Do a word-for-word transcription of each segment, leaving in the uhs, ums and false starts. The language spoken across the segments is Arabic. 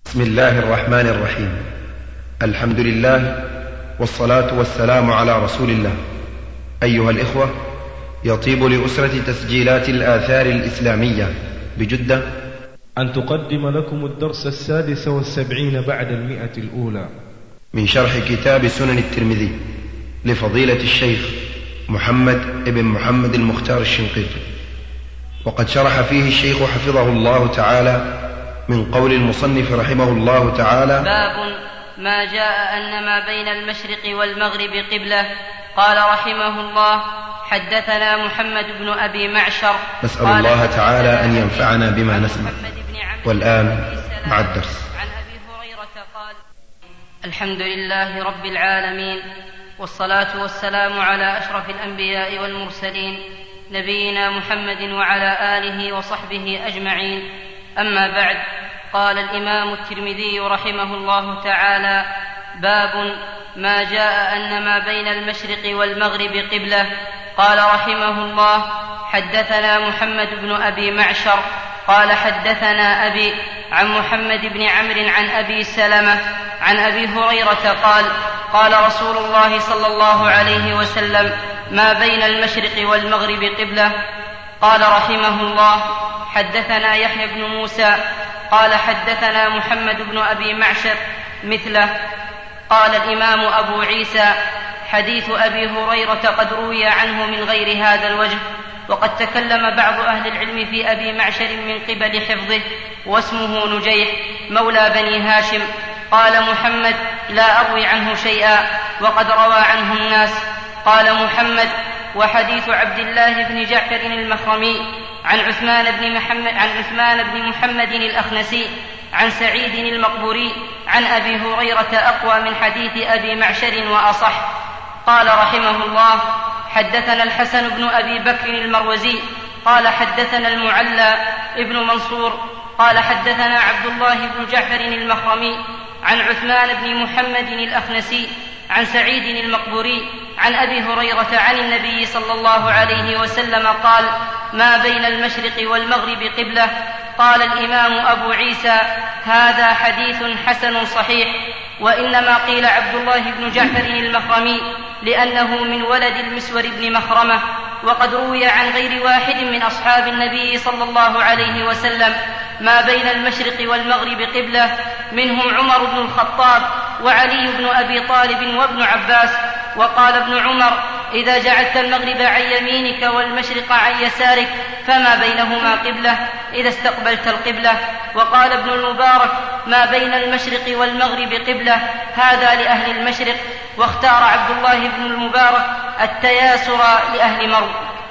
بسم الله الرحمن الرحيم. الحمد لله والصلاة والسلام على رسول الله. أيها الإخوة، يطيب لأسرة تسجيلات الآثار الإسلامية بجدة أن تقدم لكم الدرس السادس والسبعين بعد المئة الأولى من شرح كتاب سنن الترمذي لفضيلة الشيخ محمد ابن محمد المختار الشنقيطي، وقد شرح فيه الشيخ حفظه الله تعالى من قول المصنف رحمه الله تعالى: باب ما جاء أن ما بين المشرق والمغرب قبلة. قال رحمه الله: حدثنا محمد بن أبي معشر. نسأل الله تعالى أن ينفعنا بما نسمع. والآن مع الدرس. عن أبي هريرة قال: الحمد لله رب العالمين، والصلاة والسلام على أشرف الأنبياء والمرسلين، نبينا محمد وعلى آله وصحبه أجمعين. أما بعد، قال الإمام الترمذي رحمه الله تعالى: باب ما جاء أن ما بين المشرق والمغرب قبلة. قال رحمه الله: حدثنا محمد بن أبي معشر قال حدثنا أبي عن محمد بن عمرو عن أبي سلمة عن أبي هريرة قال: قال رسول الله صلى الله عليه وسلم: ما بين المشرق والمغرب قبلة. قال رحمه الله: حدثنا يحيى بن موسى قال حدثنا محمد بن أبي معشر مثله. قال الإمام أبو عيسى: حديث أبي هريرة قد روي عنه من غير هذا الوجه، وقد تكلم بعض أهل العلم في أبي معشر من قبل حفظه، واسمه نجيح مولى بني هاشم. قال محمد: لا أروي عنه شيئا، وقد روى عنه الناس. قال محمد: وحديث عبد الله بن جعفر المخرمي عن عثمان بن محمد, عن عثمان بن محمد الأخنسي عن سعيد المقبوري عن أبي هريرة أقوى من حديث أبي معشر وأصح. قال رحمه الله: حدثنا الحسن بن أبي بكر المروزي قال حدثنا المعلى ابن منصور قال حدثنا عبد الله بن جعفر المخرمي عن عثمان بن محمد الأخنسي عن سعيد المقبوري عن أبي هريرة عن النبي صلى الله عليه وسلم قال: ما بين المشرق والمغرب قبلة. قال الإمام أبو عيسى: هذا حديث حسن صحيح. وإنما قيل عبد الله بن جعفر المخرمي لأنه من ولد المسور بن مخرمة، وقد روي عن غير واحد من أصحاب النبي صلى الله عليه وسلم ما بين المشرق والمغرب قبلة، منهم عمر بن الخطاب وعلي بن أبي طالب وابن عباس. وقال ابن عمر: إذا جعلت المغرب عن يمينك والمشرق عن يسارك فما بينهما قبلة إذا استقبلت القبلة. وقال ابن المبارك: ما بين المشرق والمغرب قبلة، هذا لأهل المشرق. واختار عبد الله بن المبارك التياسر لأهل مرو.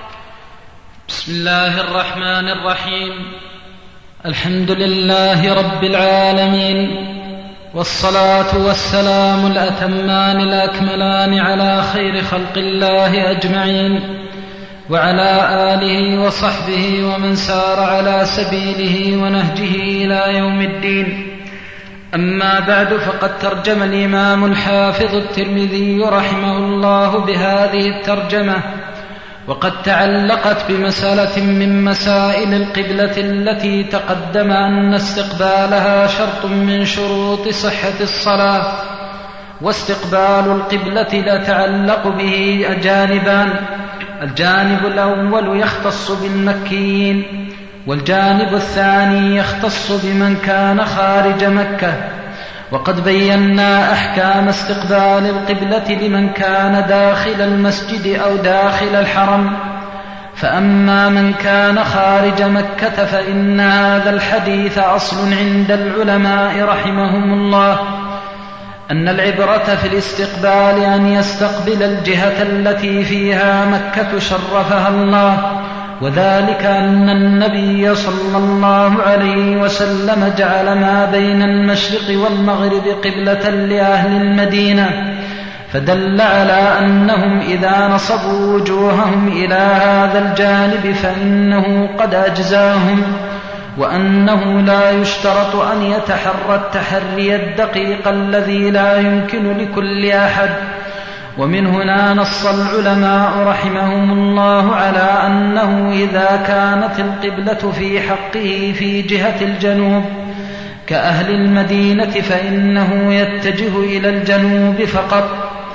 بسم الله الرحمن الرحيم. الحمد لله رب العالمين، والصلاة والسلام الأتمان الأكملان على خير خلق الله أجمعين، وعلى آله وصحبه ومن سار على سبيله ونهجه إلى يوم الدين. أما بعد، فقد ترجم الإمام الحافظ الترمذي رحمه الله بهذه الترجمة، وقد تعلقت بمسألة من مسائل القبلة التي تقدم أن استقبالها شرط من شروط صحة الصلاة. واستقبال القبلة يتعلق به جانبان: الجانب الأول يختص بالمكيين، والجانب الثاني يختص بمن كان خارج مكة. وقد بينا أحكام استقبال القبلة لمن كان داخل المسجد أو داخل الحرم. فأما من كان خارج مكة فإن هذا الحديث أصل عند العلماء رحمهم الله، أن العبرة في الاستقبال أن يستقبل الجهة التي فيها مكة شرفها الله، وذلك أن النبي صلى الله عليه وسلم جعل ما بين المشرق والمغرب قبلة لأهل المدينة، فدل على أنهم إذا نصبوا وجوههم إلى هذا الجانب فإنه قد أجزاهم، وأنه لا يشترط أن يتحرى التحري الدقيق الذي لا يمكن لكل أحد. ومن هنا نص العلماء رحمهم الله على أنه إذا كانت القبلة في حقه في جهة الجنوب كأهل المدينة فإنه يتجه إلى الجنوب فقط،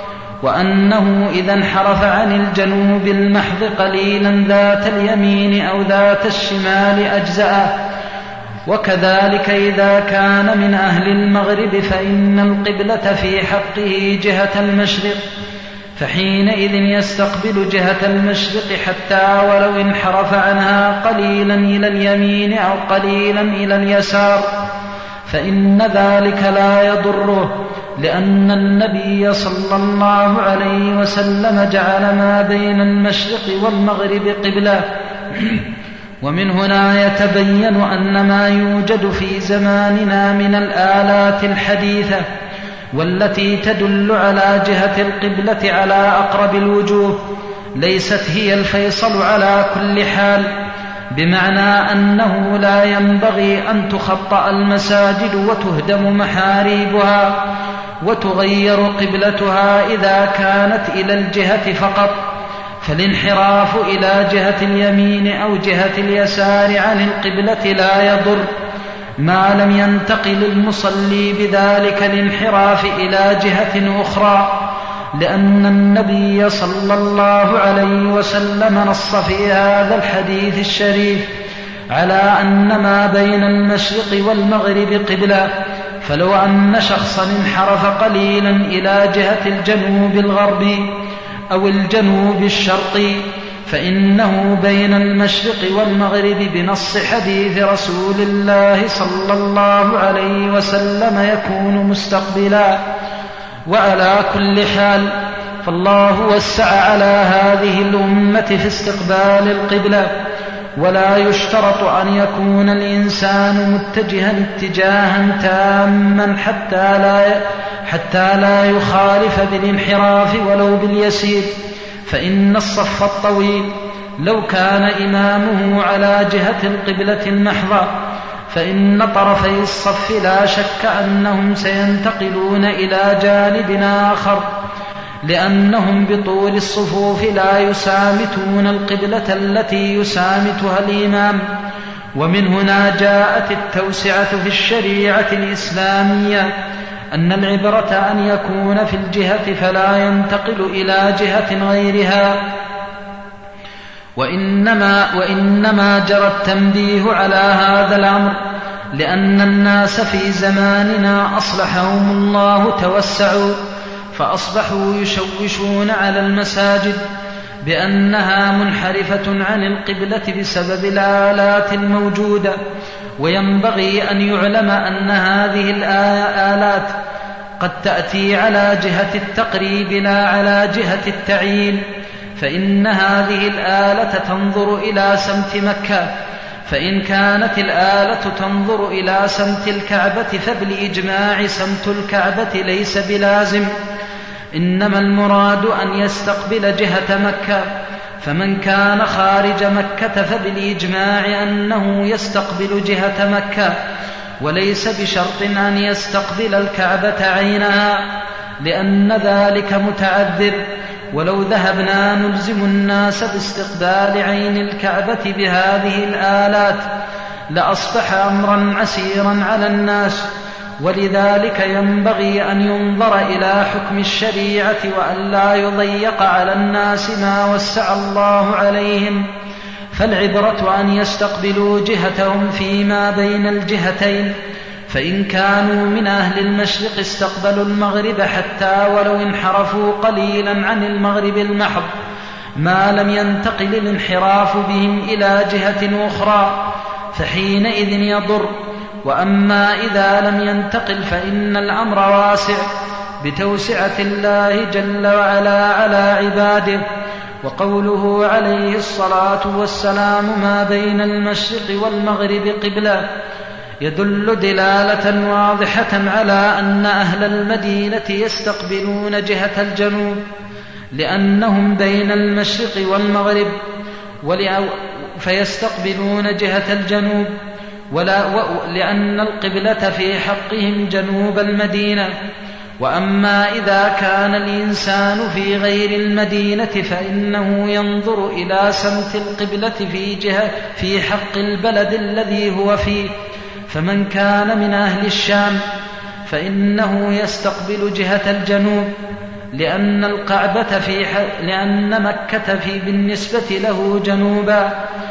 وأنه إذا انحرف عن الجنوب المحض قليلا ذات اليمين أو ذات الشمال أجزأه. وكذلك إذا كان من أهل المغرب فإن القبلة في حقه جهة المشرق، فحينئذ يستقبل جهة المشرق حتى ولو انحرف عنها قليلا إلى اليمين أو قليلا إلى اليسار، فإن ذلك لا يضره، لأن النبي صلى الله عليه وسلم جعل ما بين المشرق والمغرب قبلة. ومن هنا يتبين أن ما يوجد في زماننا من الآلات الحديثة والتي تدل على جهة القبلة على أقرب الوجوه ليست هي الفيصل على كل حال، بمعنى أنه لا ينبغي أن تخطأ المساجد وتهدم محاريبها وتغير قبلتها إذا كانت إلى الجهة فقط، فالانحراف إلى جهة اليمين أو جهة اليسار عن القبلة لا يضر ما لم ينتقل المصلي بذلك الانحراف إلى جهة أخرى، لأن النبي صلى الله عليه وسلم نص في هذا الحديث الشريف على أن ما بين المشرق والمغرب قبلة. فلو أن شخصا انحرف قليلا إلى جهة الجنوب الغربي أو الجنوب الشرقي فإنه بين المشرق والمغرب بنص حديث رسول الله صلى الله عليه وسلم يكون مستقبلا. وعلى كل حال فالله وسع على هذه الأمة في استقبال القبلة، ولا يشترط أن يكون الإنسان متجها اتجاها تاما حتى لا حتى لا يخالف بالانحراف ولو باليسير، فإن الصف الطويل لو كان إمامه على جهة القبلة المحضة فإن طرفي الصف لا شك أنهم سينتقلون إلى جانب آخر، لأنهم بطول الصفوف لا يسامتون القبلة التي يسامتها الإمام. ومن هنا جاءت التوسعة في الشريعة الإسلامية، أن العبرة أن يكون في الجهة فلا ينتقل إلى جهة غيرها، وإنما, وإنما جرى التنبيه على هذا الأمر لأن الناس في زماننا أصلحهم الله توسعوا، فأصبحوا يشوشون على المساجد بأنها منحرفة عن القبلة بسبب الآلات الموجودة. وينبغي أن يعلم أن هذه الآلات قد تأتي على جهة التقريب لا على جهة التعيين، فإن هذه الآلة تنظر إلى سمت مكة، فإن كانت الآلة تنظر إلى سمت الكعبة فبالإجماع سمت الكعبة ليس بلازم، إنما المراد أن يستقبل جهة مكة، فمن كان خارج مكة فبالإجماع أنه يستقبل جهة مكة، وليس بشرط أن يستقبل الكعبة عينها، لأن ذلك متعذر. ولو ذهبنا نلزم الناس باستقبال عين الكعبة بهذه الآلات لأصبح أمرا عسيرا على الناس، ولذلك ينبغي أن ينظر إلى حكم الشريعة وأن لا يضيق على الناس ما وسع الله عليهم، فالعبرة أن يستقبلوا جهتهم فيما بين الجهتين، فإن كانوا من أهل المشرق استقبلوا المغرب حتى ولو انحرفوا قليلا عن المغرب المحض ما لم ينتقل الانحراف بهم إلى جهة أخرى، فحينئذ يضر. وأما إذا لم ينتقل فإن الأمر واسع بتوسعة الله جل وعلا على عباده. وقوله عليه الصلاة والسلام ما بين المشرق والمغرب قبلة يدل دلالة واضحة على أن أهل المدينة يستقبلون جهة الجنوب، لأنهم بين المشرق والمغرب، فيستقبلون جهة الجنوب، ولا لأن القبلة في حقهم جنوب المدينة. وأما إذا كان الإنسان في غير المدينة فإنه ينظر إلى سمت القبلة في جهة في حق البلد الذي هو فيه، فمن كان من أهل الشام فإنه يستقبل جهة الجنوب، لأن الكعبة في لأن مكة في بالنسبة له جنوبا،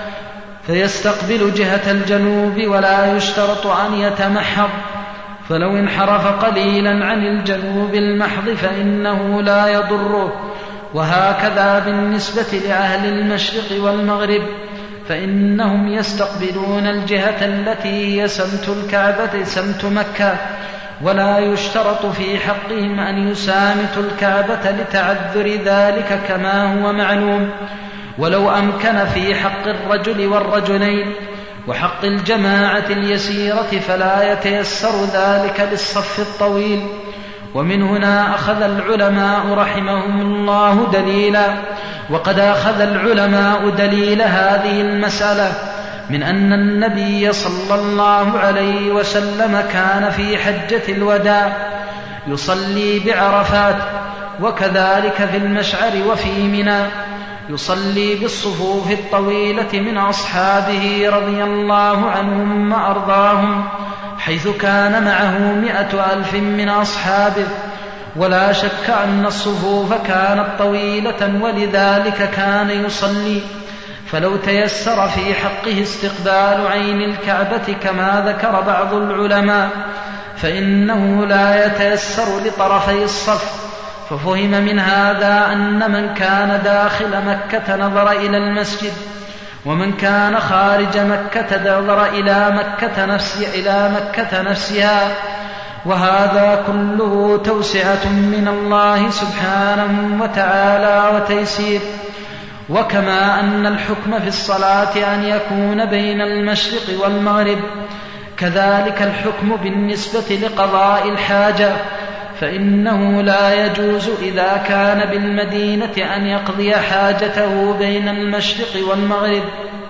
فيستقبل جهة الجنوب ولا يشترط أن يتمحض. فلو انحرف قليلا عن الجنوب المحض فإنه لا يضره. وهكذا بالنسبة لأهل المشرق والمغرب، فإنهم يستقبلون الجهة التي هي سمت الكعبة سمت مكة، ولا يشترط في حقهم أن يسامتوا الكعبة لتعذر ذلك كما هو معلوم. ولو أمكن في حق الرجل والرجلين وحق الجماعة اليسيرة فلا يتيسر ذلك للصف الطويل. ومن هنا أخذ العلماء رحمهم الله دليلا وقد أخذ العلماء دليل هذه المسألة من أن النبي صلى الله عليه وسلم كان في حجة الوداع يصلي بعرفات، وكذلك في المشعر وفي منى يصلي بالصفوف الطويلة من أصحابه رضي الله عنهم وأرضاهم، حيث كان معه مئة ألف من أصحابه. ولا شك أن الصفوف كانت طويلة ولذلك كان يصلي. فلو تيسر في حقه استقبال عين الكعبة كما ذكر بعض العلماء فإنه لا يتيسر لطرفي الصف. ففهم من هذا أن من كان داخل مكة نظر إلى المسجد، ومن كان خارج مكة نظر إلى مكة نفسها, إلى مكة نفسها وهذا كله توسعة من الله سبحانه وتعالى وتيسير. وكما أن الحكم في الصلاة أن يكون بين المشرق والمغرب، كذلك الحكم بالنسبة لقضاء الحاجة، فإنه لا يجوز إذا كان بالمدينة أن يقضي حاجته بين المشرق والمغرب،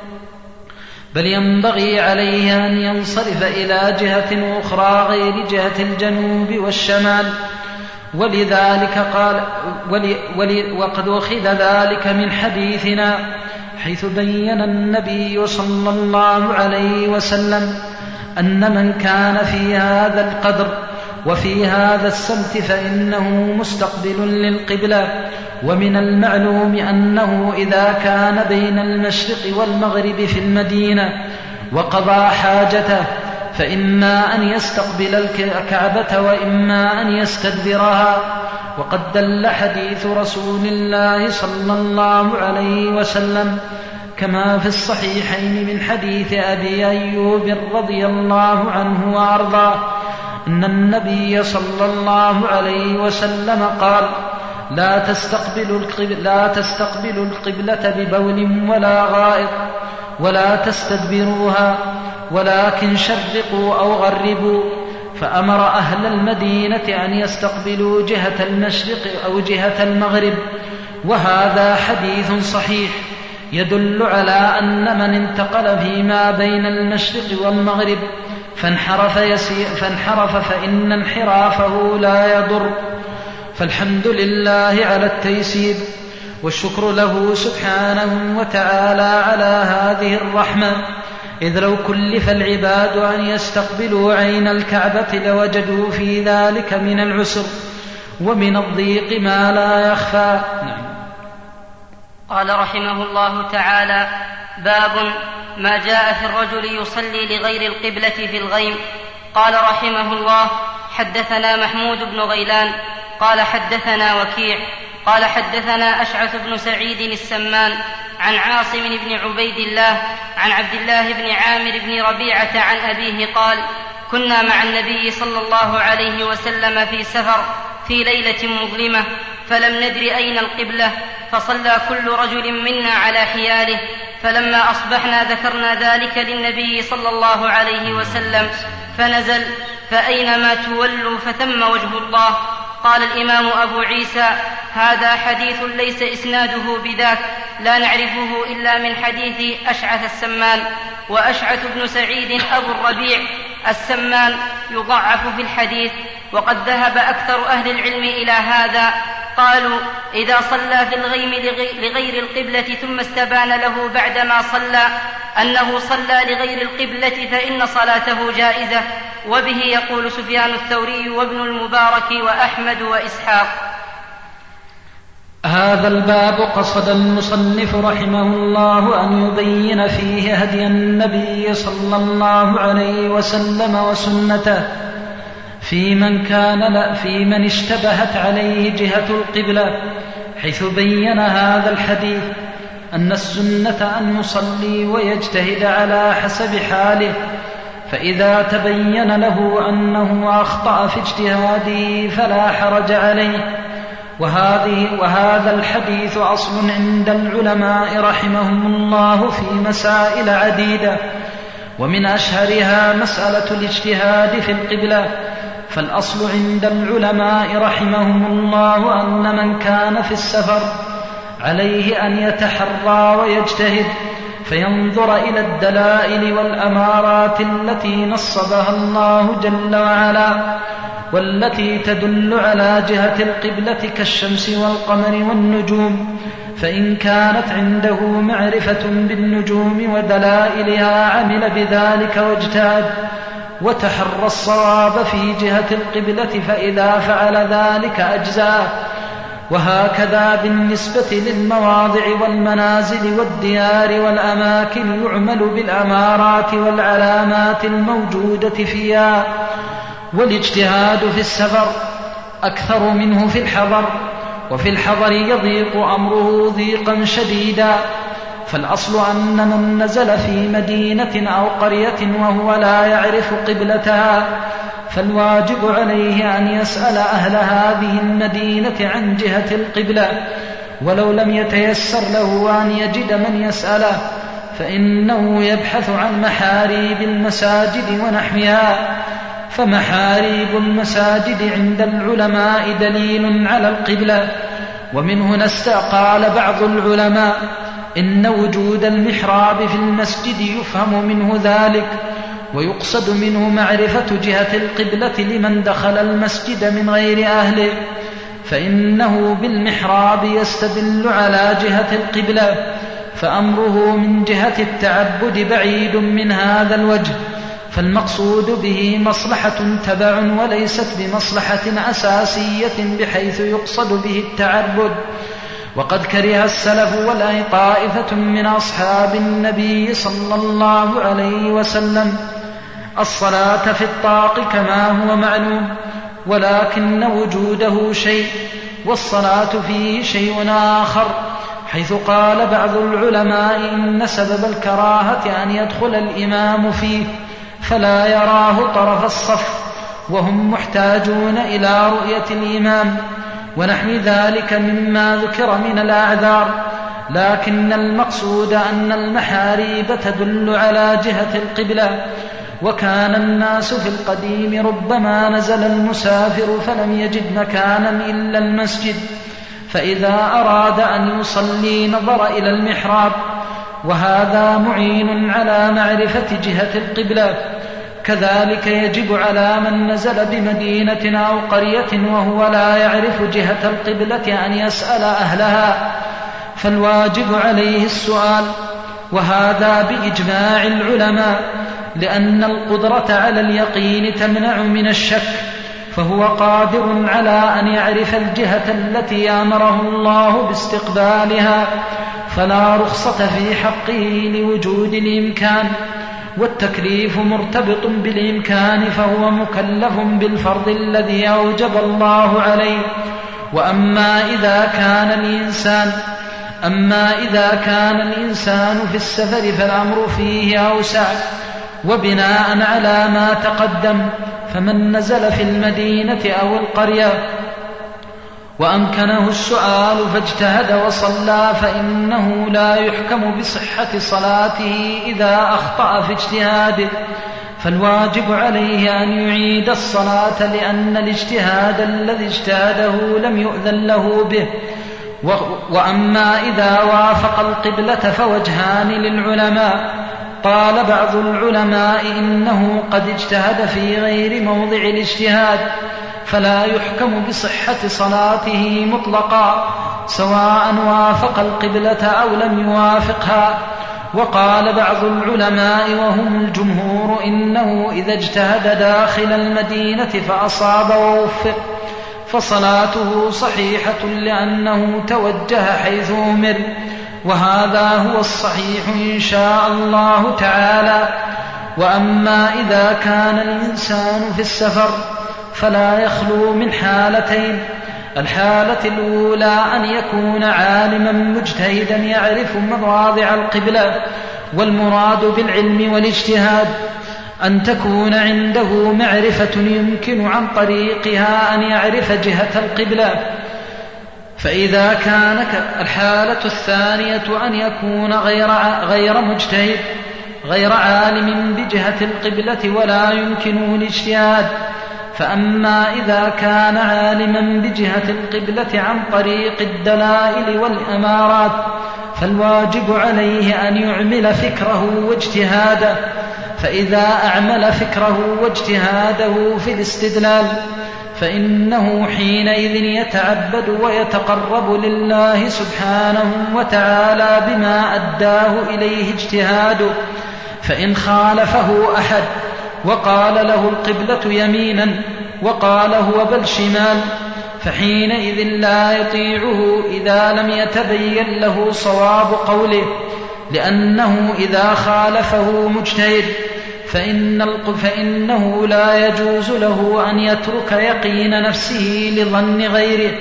بل ينبغي عليه أن ينصرف إلى جهة أخرى غير جهة الجنوب والشمال. ولذلك قال ولي ولي وقد أخذ ذلك من حديثنا، حيث بين النبي صلى الله عليه وسلم أن من كان في هذا القدر وفي هذا السمت فإنه مستقبل للقبلة. ومن المعلوم أنه إذا كان بين المشرق والمغرب في المدينة وقضى حاجته فإما أن يستقبل الكعبة وإما أن يستدبرها. وقد دل حديث رسول الله صلى الله عليه وسلم كما في الصحيحين من حديث أبي أيوب رضي الله عنه وأرضاه أن النبي صلى الله عليه وسلم قال: لا تستقبلوا القبلة, لا تستقبلوا القبلة ببول ولا غائط ولا تستدبروها، ولكن شرقوا أو غربوا. فأمر أهل المدينة أن يستقبلوا جهة المشرق أو جهة المغرب. وهذا حديث صحيح يدل على أن من انتقل فيما بين المشرق والمغرب فانحرف, يسير فانحرف فإن انحرافه لا يضر. فالحمد لله على التيسير، والشكر له سبحانه وتعالى على هذه الرحمة، إذ لو كلف العباد أن يستقبلوا عين الكعبة لوجدوا في ذلك من العسر ومن الضيق ما لا يخفى. نعم. قال رحمه الله تعالى: باب ما جاء في الرجل يصلي لغير القبلة في الغيم. قال رحمه الله: حدثنا محمود بن غيلان قال حدثنا وكيع قال حدثنا أشعث بن سعيد السمان عن عاصم بن عبيد الله عن عبد الله بن عامر بن ربيعة عن أبيه قال: كنا مع النبي صلى الله عليه وسلم في سفر في ليلة مظلمة فلم ندر أين القبلة، فصلى كل رجل منا على حياله، فلما أصبحنا ذكرنا ذلك للنبي صلى الله عليه وسلم فنزل: فأينما تولوا فثم وجه الله. قال الإمام أبو عيسى: هذا حديث ليس إسناده بذاك، لا نعرفه إلا من حديث أشعث السمان. وأشعث بن سعيد أبو الربيع السمان يضعف في الحديث، وقد ذهب أكثر أهل العلم إلى هذا. قالوا: إذا صلى في الغيم لغير القبلة ثم استبان له بعدما صلى أنه صلى لغير القبلة فإن صلاته جائزة، وبه يقول سفيان الثوري وابن المبارك وأحمد وإسحاق. هذا الباب قصد المصنف رحمه الله أن يبين فيه هدي النبي صلى الله عليه وسلم وسنته في من كان لا في من اشتبهت عليه جهة القبلة، حيث بين هذا الحديث أن السنة أن يصلي ويجتهد على حسب حاله، فإذا تبين له أنه أخطأ في اجتهاده فلا حرج عليه. وهذه وهذا الحديث أصل عند العلماء رحمهم الله في مسائل عديدة، ومن أشهرها مسألة الاجتهاد في القبلة. فالأصل عند العلماء رحمهم الله أن من كان في السفر عليه أن يتحرى ويجتهد، فينظر إلى الدلائل والأمارات التي نصبها الله جل وعلا والتي تدل على جهة القبلة كالشمس والقمر والنجوم، فإن كانت عنده معرفة بالنجوم ودلائلها عمل بذلك واجتهد وتحرى الصواب في جهة القبلة، فإذا فعل ذلك أجزاه. وهكذا بالنسبة للمواضع والمنازل والديار والأماكن يعمل بالأمارات والعلامات الموجودة فيها. والاجتهاد في السفر أكثر منه في الحضر، وفي الحضر يضيق أمره ضيقا شديدا. فالأصل أن من نزل في مدينة أو قرية وهو لا يعرف قبلتها فالواجب عليه أن يسأل أهل هذه المدينة عن جهة القبلة، ولو لم يتيسر له أن يجد من يسأله فإنه يبحث عن محاريب المساجد ونحوها. فمحاريب المساجد عند العلماء دليل على القبلة. ومن هنا استقال بعض العلماء إن وجود المحراب في المسجد يفهم منه ذلك، ويقصد منه معرفة جهة القبلة لمن دخل المسجد من غير أهله، فإنه بالمحراب يستدل على جهة القبلة، فأمره من جهة التعبد بعيد من هذا الوجه. فالمقصود به مصلحة تبع وليست بمصلحة أساسية بحيث يقصد به التعبد. وقد كره السلف والأي طائفة من أصحاب النبي صلى الله عليه وسلم الصلاة في الطاق كما هو معلوم، ولكن وجوده شيء والصلاة فيه شيء آخر، حيث قال بعض العلماء إن سبب الكراهة أن يدخل الإمام فيه فلا يراه طرف الصف وهم محتاجون إلى رؤية الإمام ونحو ذلك مما ذكر من الأعذار. لكن المقصود أن المحاريب تدل على جهة القبلة. وكان الناس في القديم ربما نزل المسافر فلم يجد مكانا إلا المسجد، فإذا أراد أن يصلي نظر إلى المحراب، وهذا معين على معرفة جهة القبلة. كذلك يجب على من نزل بمدينة أو قرية وهو لا يعرف جهة القبلة أن يسأل أهلها، فالواجب عليه السؤال، وهذا بإجماع العلماء، لأن القدرة على اليقين تمنع من الشك، فهو قادر على أن يعرف الجهة التي أمره الله باستقبالها، فلا رخصة في حقه لوجود الإمكان، والتكليف مرتبط بالإمكان، فهو مكلف بالفرض الذي أوجب الله عليه. وأما إذا كان الإنسان أما إذا كان الإنسان في السفر فالأمر فيه أوسع. وبناء على ما تقدم فمن نزل في المدينة أو القرية وأمكنه السؤال فاجتهد وصلى فإنه لا يحكم بصحة صلاته إذا أخطأ في اجتهاده، فالواجب عليه أن يعيد الصلاة، لأن الاجتهاد الذي اجتهده لم يؤذن له به. وأما إذا وافق القبلة فوجهان للعلماء. قال بعض العلماء إنه قد اجتهد في غير موضع الاجتهاد فلا يحكم بصحة صلاته مطلقا، سواء وافق القبلة أو لم يوافقها. وقال بعض العلماء وهم الجمهور إنه إذا اجتهد داخل المدينة فأصاب ووفق فصلاته صحيحة لأنه توجه حيث أمر، وهذا هو الصحيح إن شاء الله تعالى. وأما إذا كان الإنسان في السفر فلا يخلو من حالتين: الحالة الأولى أن يكون عالما مجتهدا يعرف مواضع القبلة، والمراد بالعلم والاجتهاد أن تكون عنده معرفة يمكن عن طريقها أن يعرف جهة القبلة. فإذا كان الحالة الثانية أن يكون غير غير مجتهد غير عالم بجهة القبلة ولا يمكنه الاجتهاد. فأما إذا كان عالما بجهة القبلة عن طريق الدلائل والأمارات فالواجب عليه أن يعمل فكره واجتهاده، فإذا أعمل فكره واجتهاده في الاستدلال فإنه حينئذ يتعبد ويتقرب لله سبحانه وتعالى بما أداه إليه اجتهاده. فإن خالفه أحد وقال له القبلة يمينا وقال هو بل شمال فحينئذ لا يطيعه إذا لم يتبين له صواب قوله، لأنه إذا خالفه مجتهد فإن فإنه لا يجوز له أن يترك يقين نفسه لظن غيره،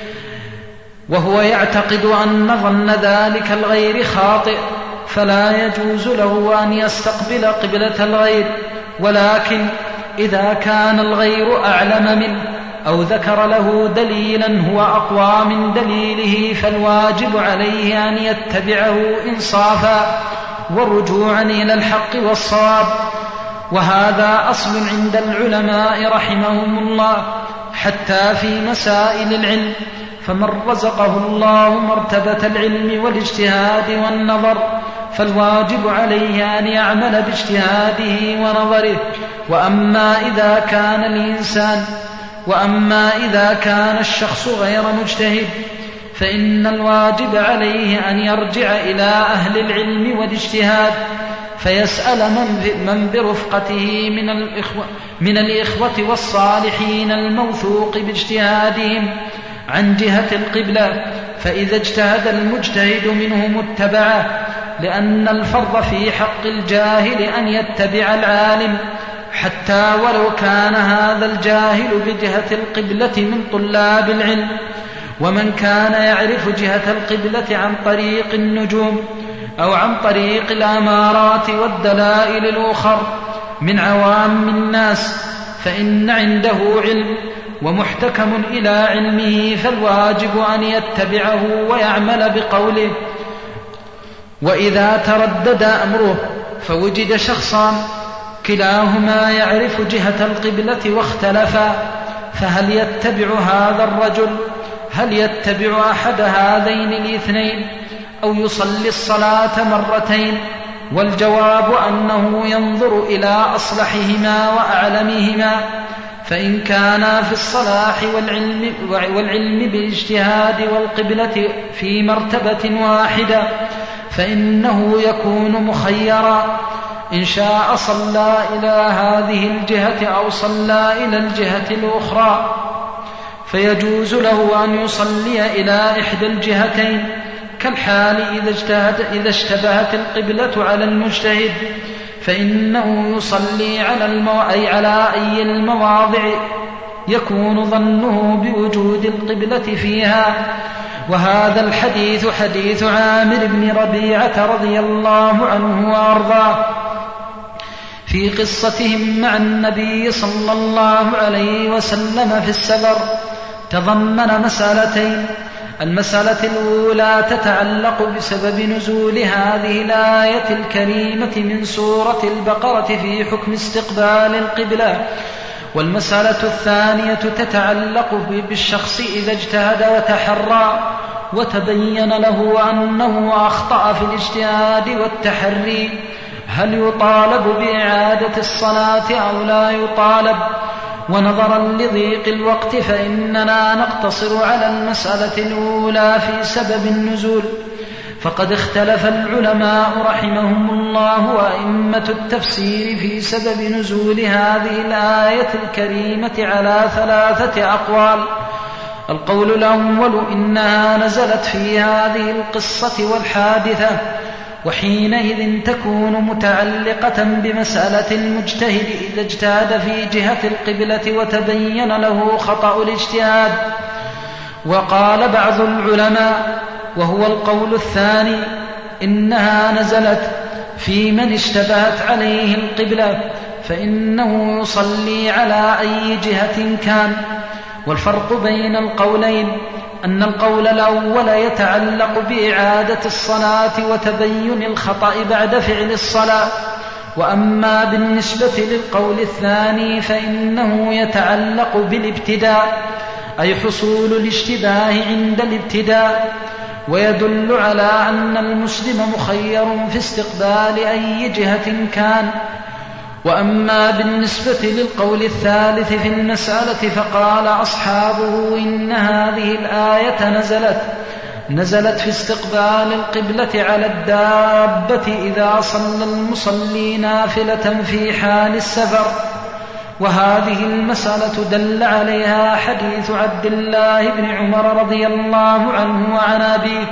وهو يعتقد أن ظن ذلك الغير خاطئ، فلا يجوز له أن يستقبل قبلة الغير. ولكن إذا كان الغير أعلم منه أو ذكر له دليلا هو أقوى من دليله فالواجب عليه أن يتبعه إنصافا ورجوعا إلى الحق والصواب. وهذا أصل عند العلماء رحمهم الله حتى في مسائل العلم، فمن رزقه الله مرتبة العلم والاجتهاد والنظر فالواجب عليه أن يعمل باجتهاده ونظره. وأما إذا كان الإنسان وأما إذا كان الشخص غير مجتهد فإن الواجب عليه أن يرجع إلى أهل العلم والاجتهاد فيسأل من برفقته من الإخوة, من الإخوة والصالحين الموثوق باجتهادهم عن جهة القبلة، فإذا اجتهد المجتهد منهم اتبعه، لأن الفرض في حق الجاهل أن يتبع العالم حتى ولو كان هذا الجاهل بجهة القبلة من طلاب العلم. ومن كان يعرف جهة القبلة عن طريق النجوم أو عن طريق الأمارات والدلائل الأخر من عوام الناس فإن عنده علم ومحتكم إلى علمه فالواجب أن يتبعه ويعمل بقوله. وإذا تردد أمره فوجد شخصان كلاهما يعرف جهة القبلة واختلفا، فهل يتبع هذا الرجل هل يتبع أحد هذين الاثنين أو يصلي الصلاة مرتين؟ والجواب أنه ينظر إلى أصلحهما وأعلمهما، فإن كانا في الصلاح والعلم, والعلم بالاجتهاد والقبلة في مرتبة واحدة فإنه يكون مخيرا، إن شاء صلى إلى هذه الجهة أو صلى إلى الجهة الأخرى، فيجوز له أن يصلي إلى إحدى الجهتين، كالحال إذا اجتهد إذا اشتبهت القبلة على المجتهد فإنه يصلي على, المو... أي على أي المواضع يكون ظنه بوجود القبلة فيها. وهذا الحديث حديث عامر بن ربيعة رضي الله عنه وأرضاه في قصتهم مع النبي صلى الله عليه وسلم في السفر تضمن مسألتين. المسألة الأولى تتعلق بسبب نزول هذه الآية الكريمة من سورة البقرة في حكم استقبال القبلة، والمسألة الثانية تتعلق بالشخص إذا اجتهد وتحرى وتبين له أنه أخطأ في الاجتهاد والتحري هل يطالب بإعادة الصلاة أو لا يطالب؟ ونظرا لضيق الوقت فإننا نقتصر على المسألة الأولى في سبب النزول، فقد اختلف العلماء رحمهم الله وأئمة التفسير في سبب نزول هذه الآية الكريمة على ثلاثة أقوال. القول الأول إنها نزلت في هذه القصة والحادثة، وحينئذ تكون متعلقة بمسألة المجتهد إذا اجتهد في جهة القبلة وتبين له خطأ الاجتهاد. وقال بعض العلماء وهو القول الثاني إنها نزلت في من اشتبهت عليه القبلة فإنه يصلي على أي جهة كان. والفرق بين القولين أن القول الأول يتعلق بإعادة الصلاة وتبين الخطأ بعد فعل الصلاة، وأما بالنسبة للقول الثاني فإنه يتعلق بالابتداء، أي حصول الاشتباه عند الابتداء، ويدل على أن المسلم مخير في استقبال أي جهة كان. وأما بالنسبة للقول الثالث في المسألة فقال أصحابه إن هذه الآية نزلت نزلت في استقبال القبلة على الدابة إذا صلى المصلي نافلة في حال السفر، وهذه المسألة دل عليها حديث عبد الله بن عمر رضي الله عنه وعن أبيه،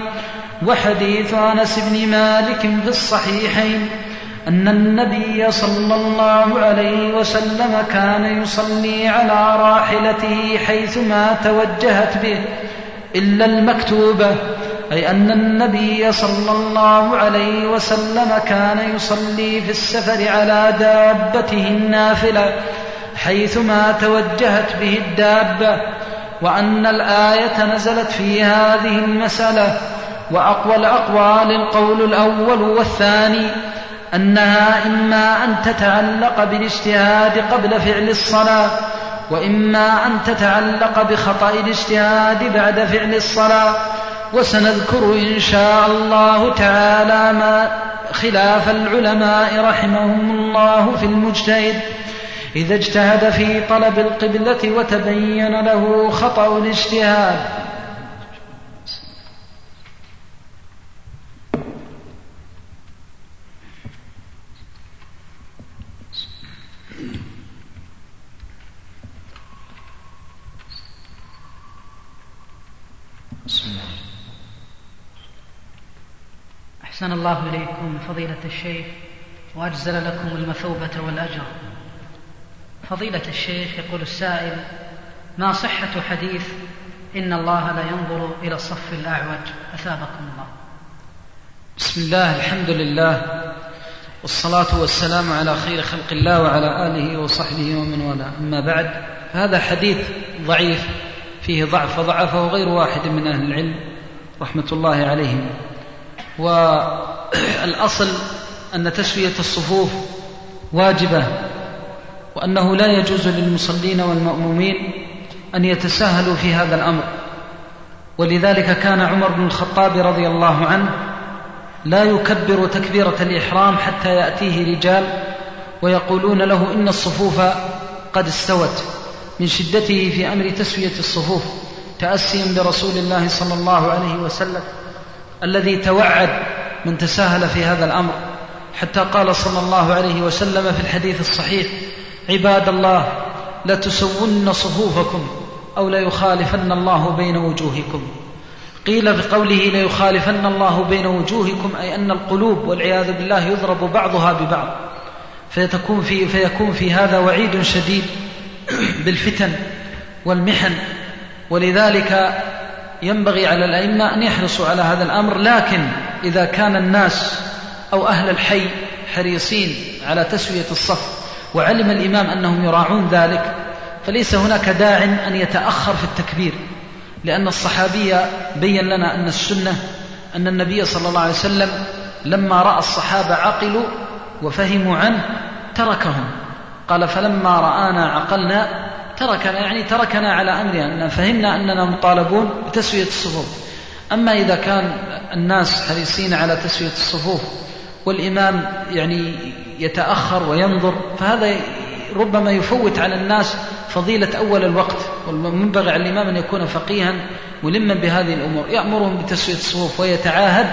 وحديث أنس بن مالك في الصحيحين أن النبي صلى الله عليه وسلم كان يصلي على راحلته حيثما توجهت به إلا المكتوبة، أي أن النبي صلى الله عليه وسلم كان يصلي في السفر على دابته النافلة حيثما توجهت به الدابة، وأن الآية نزلت في هذه المسألة. وأقوى الأقوال القول الأول والثاني أنها إما أن تتعلق بالاجتهاد قبل فعل الصلاة، وإما أن تتعلق بخطأ الاجتهاد بعد فعل الصلاة. وسنذكر إن شاء الله تعالى ما خلاف العلماء رحمهم الله في المجتهد إذا اجتهد في طلب القبلة وتبين له خطأ الاجتهاد. أحسن الله إليكم فضيلة الشيخ وأجزل لكم المثوبة والأجر. فضيلة الشيخ، يقول السائل: ما صحة حديث إن الله لا ينظر إلى الصف الأعوج؟ أثابكم الله. بسم الله، الحمد لله، والصلاة والسلام على خير خلق الله وعلى آله وصحبه ومن والاه. أما بعد، هذا حديث ضعيف فيه ضعف وضعفه غير واحد من أهل العلم رحمة الله عليهم. والأصل أن تسوية الصفوف واجبة، وأنه لا يجوز للمصلين والمأمومين أن يتساهلوا في هذا الأمر. ولذلك كان عمر بن الخطاب رضي الله عنه لا يكبر تكبيرة الإحرام حتى يأتيه رجال ويقولون له إن الصفوف قد استوت، من شدته في أمر تسوية الصفوف، تأسيا برسول الله صلى الله عليه وسلم الذي توعد من تساهل في هذا الأمر، حتى قال صلى الله عليه وسلم في الحديث الصحيح: عباد الله لا تسون صفوفكم أو لا يخالفن الله بين وجوهكم. قيل بقوله لا يخالفن الله بين وجوهكم أي أن القلوب والعياذ بالله يضرب بعضها ببعض، فيكون في, فيكون في هذا وعيد شديد بالفتن والمحن. ولذلك ينبغي على الأئمة أن يحرصوا على هذا الأمر. لكن إذا كان الناس أو أهل الحي حريصين على تسوية الصف وعلم الإمام أنهم يراعون ذلك، فليس هناك داع أن يتأخر في التكبير، لأن الصحابي بين لنا أن السنة أن النبي صلى الله عليه وسلم لما رأى الصحابة عقلوا وفهموا عنه تركهم، قال: فلما رآنا عقلنا تركنا، يعني تركنا على أمرنا، أن فهمنا أننا مطالبون بتسوية الصفوف. أما إذا كان الناس حريصين على تسوية الصفوف والإمام يعني يتأخر وينظر، فهذا ربما يفوت على الناس فضيلة أول الوقت. والمنبغي على الإمام أن يكون فقيها ملما بهذه الأمور، يأمرهم بتسوية الصفوف ويتعاهد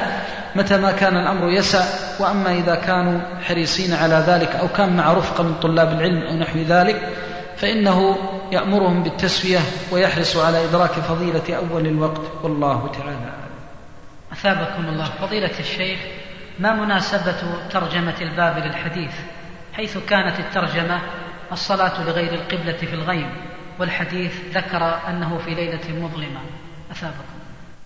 متى ما كان الأمر يسع. وأما إذا كانوا حريصين على ذلك أو كان مع رفقة من طلاب العلم أو نحو ذلك فإنه يأمرهم بالتسوية ويحرص على إدراك فضيلة أول الوقت، والله تعالى. أثابكم الله. فضيلة الشيخ، ما مناسبة ترجمة الباب للحديث، حيث كانت الترجمة الصلاة لغير القبلة في الغيم، والحديث ذكر أنه في ليلة مظلمة؟ أثابكم.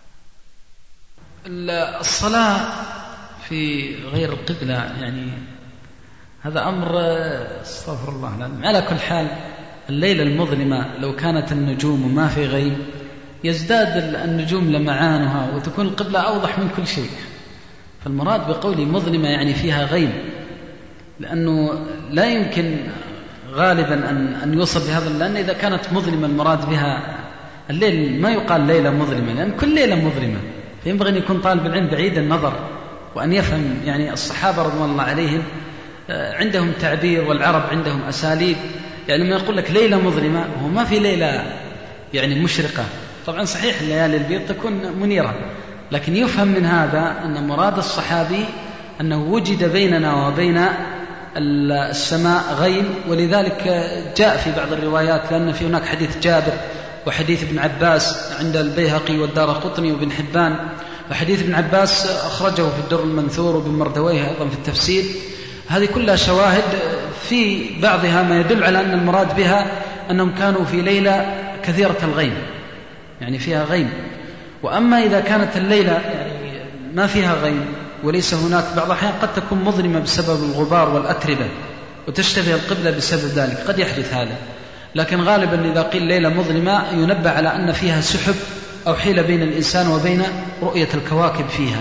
الصلاة في غير القبلة يعني هذا أمر استغفر الله العظيم. على كل حال الليلة المظلمة لو كانت النجوم وما في غيم يزداد النجوم لمعانها وتكون القبلة أوضح من كل شيء. فالمراد بقولي مظلمة يعني فيها غيم، لأنه لا يمكن غالبا أن أن يوصف بهذا، لأن إذا كانت مظلمة المراد بها الليل ما يقال ليلة مظلمة، لأن كل ليلة مظلمة. فينبغي أن يكون طالب العلم بعيد النظر وأن يفهم. يعني الصحابة رضوان الله عليهم عندهم تعبير والعرب عندهم أساليب. يعني لما يقول لك ليلة مظلمة هو ما في ليلة يعني مشرقة. طبعا صحيح الليالي البيض تكون منيرة، لكن يفهم من هذا أن مراد الصحابي أنه وجد بيننا وبين السماء غيم. ولذلك جاء في بعض الروايات، لأن في هناك حديث جابر وحديث ابن عباس عند البيهقي والدارقطني وابن حبان، وحديث ابن عباس أخرجه في الدر المنثور وابن مردويه أيضا في التفسير. هذه كلها شواهد في بعضها ما يدل على أن المراد بها أنهم كانوا في ليلة كثيرة الغيم، يعني فيها غيم. وأما إذا كانت الليلة يعني ما فيها غيم وليس هناك، بعض الأحيان قد تكون مظلمة بسبب الغبار والأتربة وتشتبه القبلة بسبب ذلك، قد يحدث هذا. لكن غالبا إذا قيل ليلة مظلمة ينبه على أن فيها سحب أو حيل بين الإنسان وبين رؤية الكواكب فيها.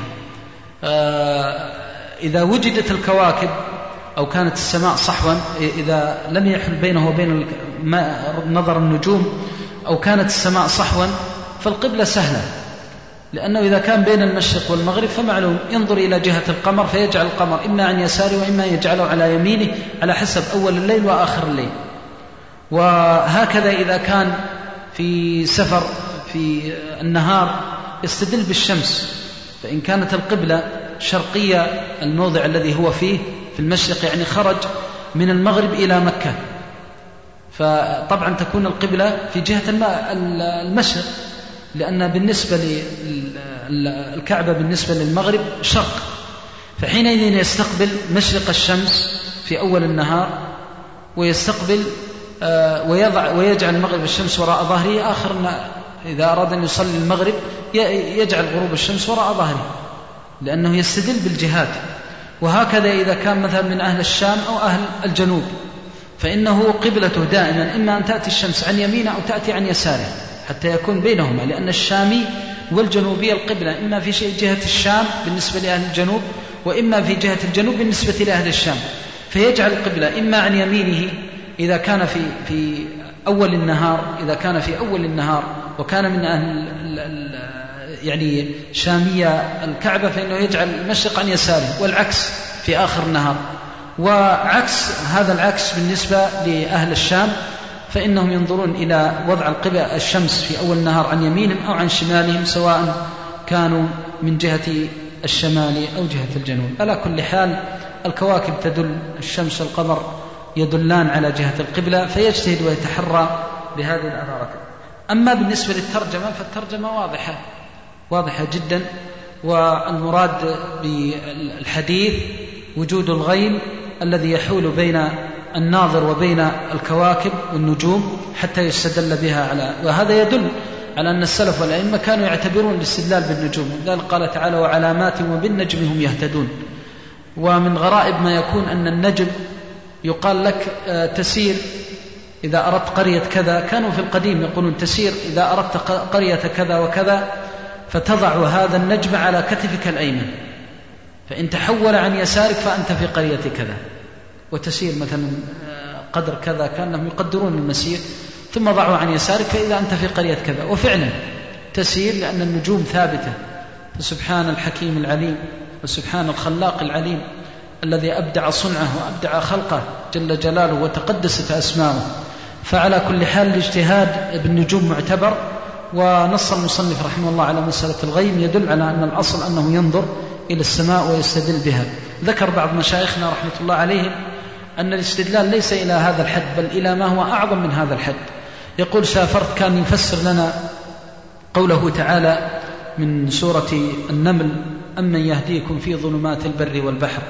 إذا وجدت الكواكب أو كانت السماء صحوا، إذا لم يحل بينه وبين نظر النجوم أو كانت السماء صحوا فالقبلة سهلة، لأنه إذا كان بين المشرق والمغرب فمعلوم ينظر إلى جهة القمر فيجعل القمر إما عن يساره وإما يجعله على يمينه على حسب أول الليل وآخر الليل. وهكذا إذا كان في سفر في النهار يستدل بالشمس، فإن كانت القبلة شرقية الموضع الذي هو فيه في المشرق يعني خرج من المغرب إلى مكة، فطبعا تكون القبلة في جهة المشرق، لأن بالنسبة للكعبة بالنسبة للمغرب شرق، فحينئذ يستقبل مشرق الشمس في أول النهار ويستقبل ويضع ويجعل المغرب الشمس وراء ظهره آخر. إذا أراد أن يصلي المغرب يجعل غروب الشمس وراء ظهره، لأنه يستدل بالجهات. وهكذا إذا كان مثلا من أهل الشام أو أهل الجنوب فإنه قبلته دائما إما أن تأتي الشمس عن يمينه أو تأتي عن يساره حتى يكون بينهما، لأن الشامي والجنوبي القبلة إما في شيء جهة الشام بالنسبة لأهل الجنوب وإما في جهة الجنوب بالنسبة لأهل الشام، فيجعل القبلة إما عن يمينه إذا كان في في أول النهار، إذا كان في أول النهار وكان من أهل يعني شامية الكعبة فإنه يجعل المشرق عن يساره، والعكس في آخر النهار. وعكس هذا العكس بالنسبة لأهل الشام فإنهم ينظرون إلى وضع القبلة الشمس في أول النهار عن يمينهم أو عن شمالهم، سواء كانوا من جهة الشمال أو جهة الجنوب. على كل حال الكواكب تدل، الشمس والقمر يدلان على جهة القبلة، فيجتهد ويتحرى بهذه الأمارات. أما بالنسبة للترجمة فالترجمة واضحة واضحة جدا، والمراد بالحديث وجود الغيم الذي يحول بين الناظر وبين الكواكب والنجوم حتى يستدل بها على، وهذا يدل على أن السلف والأئمة كانوا يعتبرون الاستدلال بالنجوم، ذلك قال تعالى وعلامات وبالنجم هم يهتدون. ومن غرائب ما يكون أن النجم يقال لك تسير إذا أردت قرية كذا، كانوا في القديم يقولون تسير إذا أردت قرية كذا وكذا فتضع هذا النجم على كتفك الأيمن، فإن تحول عن يسارك فأنت في قرية كذا، وتسير مثلا قدر كذا، كانهم يقدرون المسير، ثم ضعوا عن يسارك فإذا أنت في قرية كذا. وفعلا تسير لأن النجوم ثابتة. فسبحان الحكيم العليم وسبحان الخلاق العليم الذي أبدع صنعه وأبدع خلقه جل جلاله وتقدست أسماؤه. فعلى كل حال الاجتهاد بالنجوم معتبر. ونص المصنف رحمه الله على مسألة الغيم يدل على أن الأصل أنه ينظر إلى السماء ويستدل بها. ذكر بعض مشايخنا رحمة الله عليهم أن الاستدلال ليس إلى هذا الحد بل إلى ما هو أعظم من هذا الحد. يقول سافرت كان يفسر لنا قوله تعالى من سورة النمل أمن يهديكم في ظلمات البر والبحر،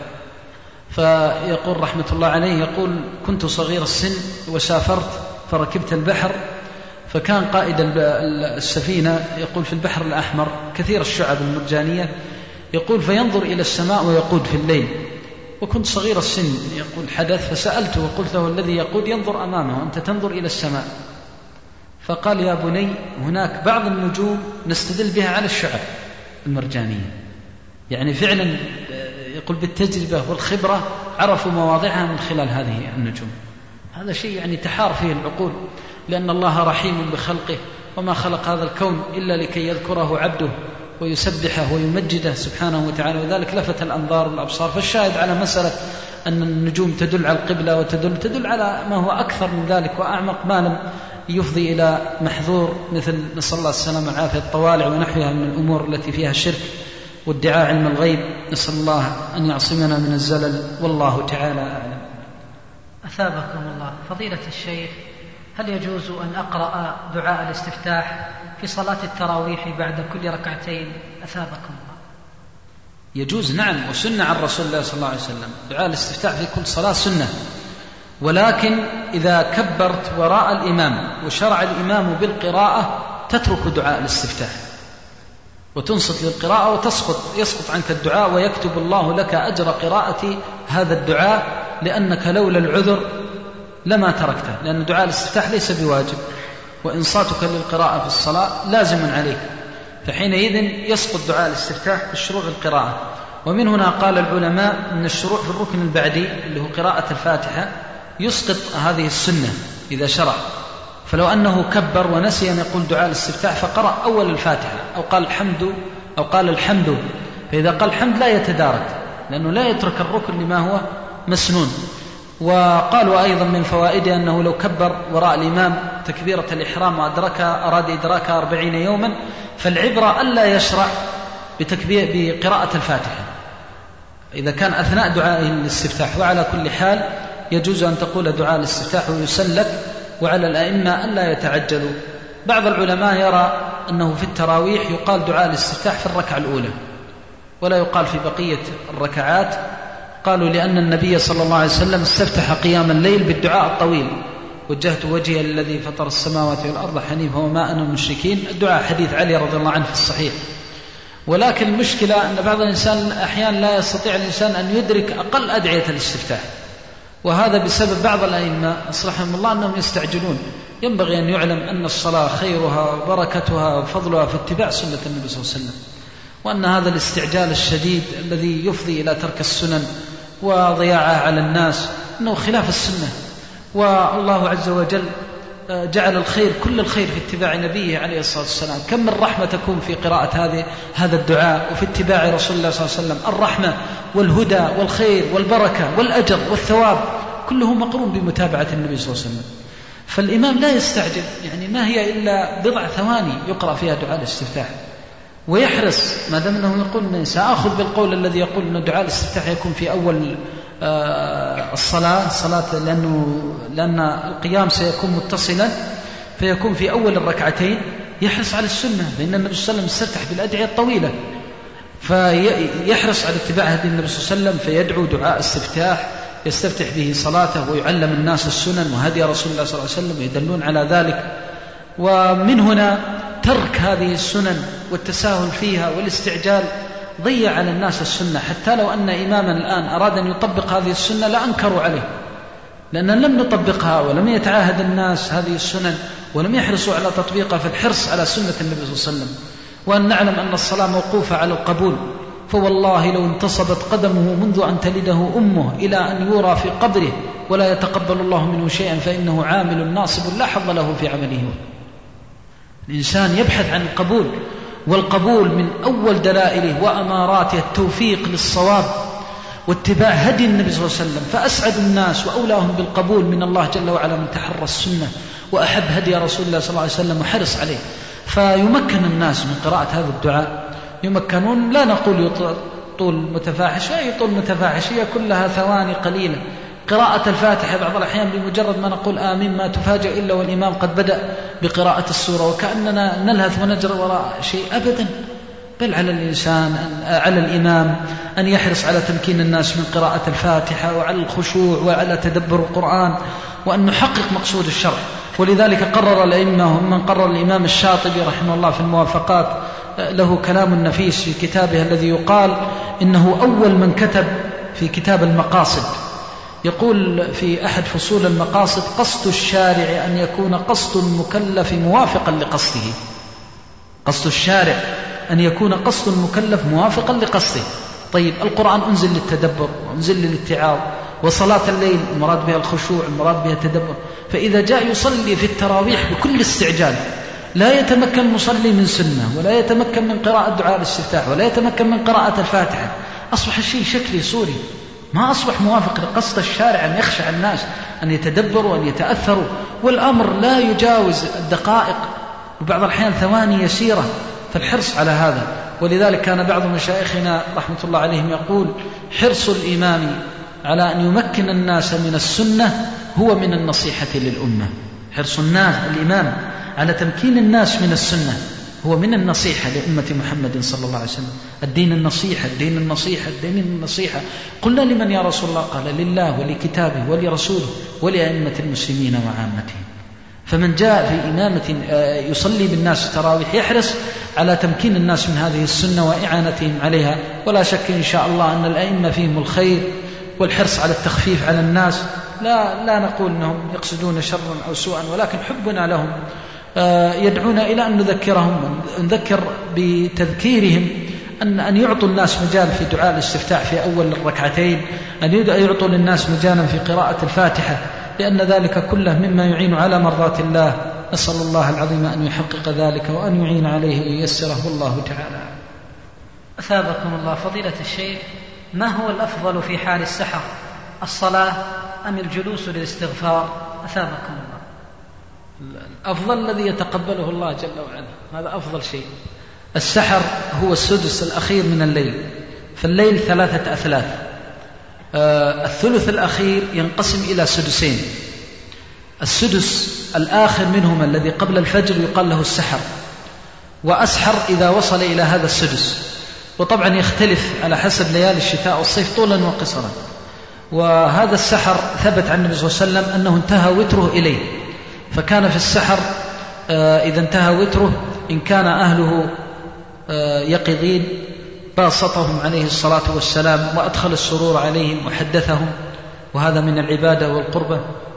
فيقول رحمة الله عليه يقول كنت صغير السن وسافرت فركبت البحر، فكان قائد السفينة يقول في البحر الأحمر كثير الشعب المرجانية، يقول فينظر إلى السماء ويقود في الليل، وكنت صغير السن يقول حدث فسألته وقلت له الذي يقود ينظر أمامه أنت تنظر إلى السماء، فقال يا بني هناك بعض النجوم نستدل بها على الشعب المرجانية. يعني فعلا يقول بالتجربة والخبرة عرفوا مواضعها من خلال هذه النجوم. هذا شيء يعني تحار فيه العقول، لأن الله رحيم بخلقه وما خلق هذا الكون إلا لكي يذكره عبده ويسبحه ويمجده سبحانه وتعالى، وذلك لفت الأنظار والأبصار. فالشاهد على مسألة أن النجوم تدل على القبلة وتدل تدل على ما هو أكثر من ذلك وأعمق، ما لم يفضي إلى محذور مثل نسأل الله السلامة والعافية الطوالع ونحوها من الأمور التي فيها شرك وادعاء علم الغيب. نسأل الله أن يعصمنا من الزلل والله تعالى أعلم. أثابكم الله. فضيلة الشيخ، هل يجوز أن أقرأ دعاء الاستفتاح في صلاة التراويح بعد كل ركعتين؟ أثابكم الله. يجوز نعم، وسنة عن رسول الله صلى الله عليه وسلم دعاء الاستفتاح في كل صلاة سنة، ولكن إذا كبرت وراء الإمام وشرع الإمام بالقراءة تترك دعاء الاستفتاح وتنصت للقراءة وتسقط يسقط عنك الدعاء ويكتب الله لك أجر قراءة هذا الدعاء، لأنك لولا العذر لما تركته، لأن دعاء الاستفتاح ليس بواجب وإنصاتك للقراءة في الصلاة لازم عليك، فحينئذ يسقط دعاء الاستفتاح بالشروع القراءة. ومن هنا قال العلماء أن الشروع في الركن البعدي اللي هو قراءة الفاتحة يسقط هذه السنة إذا شرع، فلو أنه كبر ونسي أن يقول دعاء الاستفتاح فقرأ أول الفاتحة أو قال الحمد أو قال الحمد، فإذا قال الحمد لا يتدارك لأنه لا يترك الركن لما هو مسنون. وقالوا أيضا من فوائده أنه لو كبر وراء الإمام تكبيرة الإحرام وأدرك أراد إدراكها أربعين يوما فالعبرة ألا يشرع بتكبير بقراءة الفاتحة إذا كان أثناء دعاء الاستفتاح. وعلى كل حال يجوز أن تقول دعاء الاستفتاح ويسلك، وعلى الأئمة ألا يتعجلوا. بعض العلماء يرى أنه في التراويح يقال دعاء الاستفتاح في الركعة الأولى ولا يقال في بقية الركعات، قالوا لأن النبي صلى الله عليه وسلم استفتح قيام الليل بالدعاء الطويل وجهت وجهي الذي فطر السماوات والأرض حنيفا وما أنا المشركين، الدعاء حديث علي رضي الله عنه في الصحيح. ولكن المشكلة أن بعض الإنسان أحيانا لا يستطيع الإنسان أن يدرك أقل أدعية الاستفتاح، وهذا بسبب بعض الأئمة أصلحهم الله أنهم يستعجلون. ينبغي أن يعلم أن الصلاة خيرها وبركتها وفضلها في اتباع سنة النبي صلى الله عليه وسلم، وأن هذا الاستعجال الشديد الذي يفضي إلى ترك السنن وضياعها على الناس أنه خلاف السنة. والله عز وجل جعل الخير كل الخير في اتباع نبيه عليه الصلاة والسلام. كم من رحمة تكون في قراءة هذه هذا الدعاء وفي اتباع رسول الله صلى الله عليه وسلم. الرحمة والهدى والخير والبركة والأجر والثواب كله مقرون بمتابعة النبي صلى الله عليه وسلم. فالإمام لا يستعجل، يعني ما هي إلا بضع ثواني يقرأ فيها دعاء الاستفتاح، ويحرص ما دام أنه يقول سأخذ بالقول الذي يقول أن دعاء الاستفتاح يكون في أول الصلاة الصلاة لأنه لأن القيام سيكون متصلا فيكون في أول الركعتين، يحرص على السنة لأن النبي صلى الله عليه وسلم استفتح بالأدعية الطويلة، فيحرص على اتباع هدي النبي صلى الله عليه وسلم فيدعو دعاء استفتاح يستفتح به صلاته ويعلم الناس السنن وهدي رسول الله صلى الله عليه وسلم ويدلون على ذلك. ومن هنا ترك هذه السنن والتساهل فيها والاستعجال ضيع على الناس السنة، حتى لو أن إماما الآن أراد أن يطبق هذه السنة لأنكروا عليه، لأن لم نطبقها ولم يتعاهد الناس هذه السنن ولم يحرصوا على تطبيقها في الحرص على سنة النبي صلى الله عليه وسلم. وأن نعلم أن الصلاة موقوفة على القبول، فوالله لو انتصبت قدمه منذ أن تلده أمه إلى أن يورى في قبره ولا يتقبل الله منه شيئا فإنه عامل ناصب لا حظ له في عمله. الإنسان يبحث عن القبول، والقبول من أول دلائله وأماراته التوفيق للصواب واتباع هدي النبي صلى الله عليه وسلم. فأسعد الناس وأولاهم بالقبول من الله جل وعلا من تحرى السنة وأحب هدي رسول الله صلى الله عليه وسلم وحرص عليه. فيمكن الناس من قراءة هذا الدعاء، يمكنون، لا نقول طول متفاحش، أي طول متفاحش، هي كلها ثواني قليلة. قراءة الفاتحة بعض الأحيان بمجرد ما نقول آمين ما تفاجأ إلا والإمام قد بدأ بقراءة السورة، وكأننا نلهث ونجري وراء شيء أبدا. بل على الإنسان على الإمام أن يحرص على تمكين الناس من قراءة الفاتحة وعلى الخشوع وعلى تدبر القرآن، وأن نحقق مقصود الشرع. ولذلك قرر الأئمة، من قرر الإمام الشاطبي رحمه الله في الموافقات، له كلام نفيس في كتابه الذي يقال إنه أول من كتب في كتاب المقاصد، يقول في أحد فصول المقاصد: قصد الشارع أن يكون قصد المكلف موافقا لقصده. قصد الشارع أن يكون قصد المكلف موافقا لقصده. طيب القرآن أنزل للتدبر وأنزل للاتعاظ، وصلاة الليل المراد بها الخشوع المراد بها التدبر. فإذا جاء يصلي في التراويح بكل استعجال، لا يتمكن المصلي من سنة، ولا يتمكن من قراءة دعاء الاستفتاح، ولا يتمكن من قراءة الفاتحة، أصبح الشيء شكلي صوري، ما أصبح موافق لقصد الشارع أن يخشع الناس أن يتدبروا وأن يتأثروا. والأمر لا يجاوز الدقائق، وبعض الأحيان ثواني يسيرة، فالحرص على هذا. ولذلك كان بعض مشايخنا رحمة الله عليهم يقول: حرص الإمام على أن يمكن الناس من السنة هو من النصيحة للأمة. حرص الناس الإمام على تمكين الناس من السنة هو من النصيحة لأمة محمد صلى الله عليه وسلم. الدين النصيحة، الدين النصيحة، الدين النصيحة. قلنا: لمن يا رسول الله؟ قال: لله ولكتابه ولرسوله ولأئمة المسلمين وعامتهم. فمن جاء في إمامة يصلي بالناس التراويح يحرص على تمكين الناس من هذه السنة وإعانتهم عليها. ولا شك إن شاء الله أن الأئمة فيهم الخير والحرص على التخفيف على الناس. لا, لا نقول أنهم يقصدون شرا أو سوءا، ولكن حبنا لهم يدعونا إلى أن نذكرهم، نذكر بتذكيرهم أن أن يعطوا الناس مجال في دعاء الاستفتاح في أول الركعتين، أن يعطوا للناس مجالا في قراءة الفاتحة، لأن ذلك كله مما يعين على مرضات الله. نسأل الله العظيم أن يحقق ذلك وأن يعين عليه وييسره، والله تعالى. أثابكم الله. فضيلة الشيخ، ما هو الأفضل في حال السحر، الصلاة أم الجلوس للاستغفار؟ أثابكم الله. الأفضل الذي يتقبله الله جل وعلا، هذا أفضل شيء. السحر هو السدس الأخير من الليل، فالليل ثلاثة أثلاث، آه الثلث الأخير ينقسم إلى سدسين. السدس الآخر منهما الذي قبل الفجر يقال له السحر، وأسحر إذا وصل إلى هذا السدس. وطبعا يختلف على حسب ليالي الشتاء والصيف طولا وقصرا. وهذا السحر ثبت عن النبي صلى الله عليه وسلم أنه انتهى وتره إليه، فكان في السحر آه إذا انتهى وتره إن كان أهله آه يقظين باسطهم عليه الصلاة والسلام وأدخل السرور عليهم وحدثهم، وهذا من العبادة والقربة.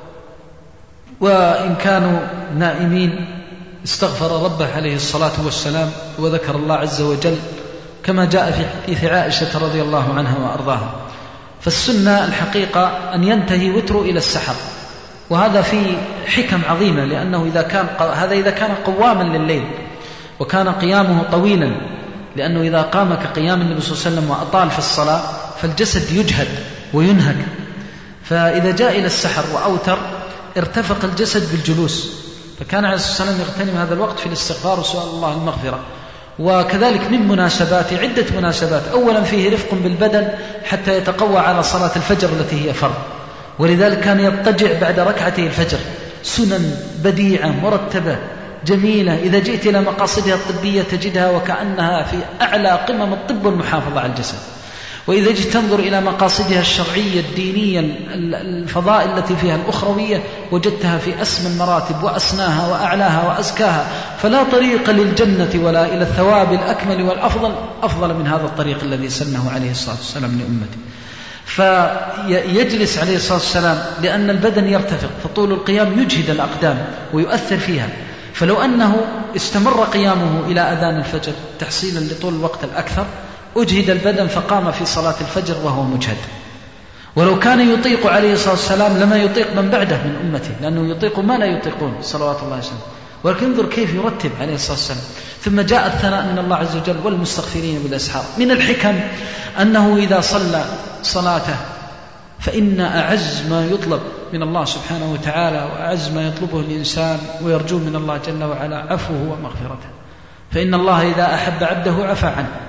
وإن كانوا نائمين استغفر ربه عليه الصلاة والسلام وذكر الله عز وجل، كما جاء في حديث عائشة رضي الله عنها وأرضاها. فالسنة الحقيقة أن ينتهي وتره إلى السحر، وهذا فيه حكم عظيمة، لأنه إذا كان هذا إذا كان قواما لليل وكان قيامه طويلا، لأنه إذا قام كقيام النبي صلى الله عليه وسلم وأطال في الصلاة فالجسد يجهد وينهك. فإذا جاء إلى السحر وأوتر ارتفق الجسد بالجلوس، فكان عليه الصلاة والسلام يغتنم هذا الوقت في الاستغفار وسؤال الله المغفرة. وكذلك من مناسبات عدة مناسبات، أولا فيه رفق بالبدن حتى يتقوى على صلاة الفجر التي هي فرض، ولذلك كان يضطجع بعد ركعتي الفجر. سنن بديعة مرتبة جميلة، إذا جئت إلى مقاصدها الطبية تجدها وكأنها في أعلى قمم الطب والمحافظة على الجسد. وإذا جئت تنظر إلى مقاصدها الشرعية الدينية الفضائل التي فيها الأخروية وجدتها في أسمى المراتب وأسناها وأعلاها وأزكاها. فلا طريق للجنة ولا إلى الثواب الأكمل والأفضل أفضل من هذا الطريق الذي سنه عليه الصلاة والسلام لأمته. فيجلس عليه الصلاة والسلام لأن البدن يرتفق، فطول القيام يجهد الأقدام ويؤثر فيها. فلو أنه استمر قيامه إلى أذان الفجر تحصيلا لطول الوقت الأكثر أجهد البدن فقام في صلاة الفجر وهو مجهد. ولو كان يطيق عليه الصلاة والسلام لما يطيق من بعده من أمته، لأنه يطيق ما لا يطيقون صلوات الله عليه وسلم. ولكن انظر كيف يرتب عليه الصلاة والسلام. ثم جاء الثناء من الله عز وجل: والمستغفرين بالأسحار. من الحكم أنه إذا صلى صلاته فإن أعز ما يطلب من الله سبحانه وتعالى وأعز ما يطلبه الإنسان ويرجو من الله جل وعلا عفوه ومغفرته. فإن الله إذا أحب عبده عفى عنه،